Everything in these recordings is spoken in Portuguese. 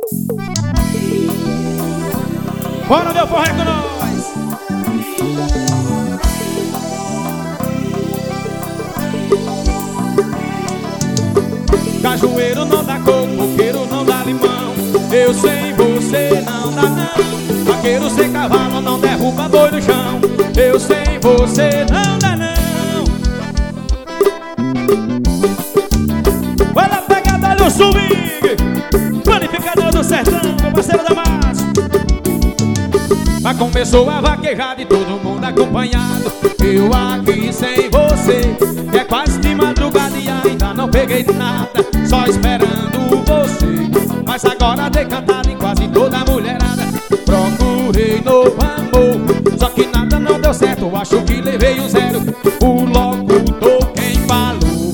Bora, meu forró com nós. Cajueiro não dá coco, coqueiro não dá limão. Eu sem você não dá não. Vaqueiro sem cavalo não derruba boi no chão. Eu sem você não dá não. Vai lá pegar dali o swing, panificador do sertão, meu parceiro da massa. Mas começou a vaquejada e todo mundo acompanhado. Eu aqui sem você, é quase de madrugada e ainda não peguei nada, só esperando você. Mas agora dei cantada em quase toda a mulherada. Procurei novo amor, só que nada não deu certo, acho que levei um zero. O locutor quem falou,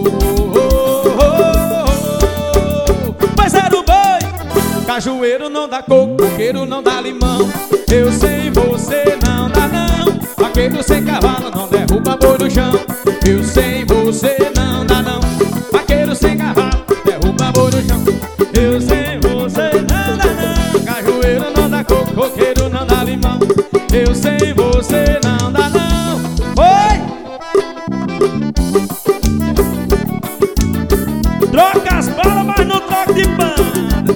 mas era o boi. Cajueiro não dá coco, coqueiro não dá limão. Eu sem você não dá não. Vaqueiro sem cavalo não derruba boi no chão. Eu sem você não dá não. Vaqueiro sem cavalo derruba boi no chão. Eu sem você não dá não. Cajueiro não dá coco, coqueiro não dá limão. Eu sem você não dá não. Oi! Troca as balas, mas não troca de banda.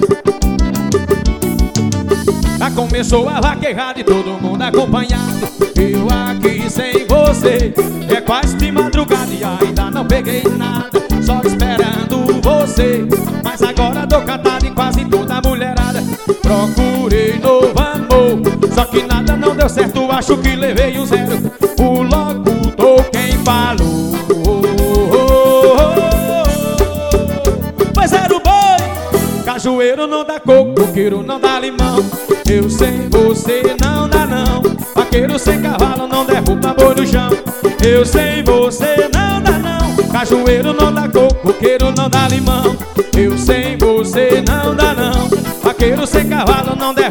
Começou a vaquejada e todo mundo acompanhado. Eu aqui sem você, é quase de madrugada e ainda não peguei nada, só esperando você. Mas agora dou cantada em quase toda a mulherada. Procurei novo amor, só que nada não deu certo, acho que levei um zero. O locutor quem falou, mas era o boi. Cajueiro não dá coco, coqueiro não dá limão. Eu sem você não dá não. Vaqueiro sem cavalo não derruba boi no chão. Eu sem você não dá não. Cajueiro não dá coco, coqueiro não dá limão. Eu sem você não dá não. Vaqueiro sem cavalo não derruba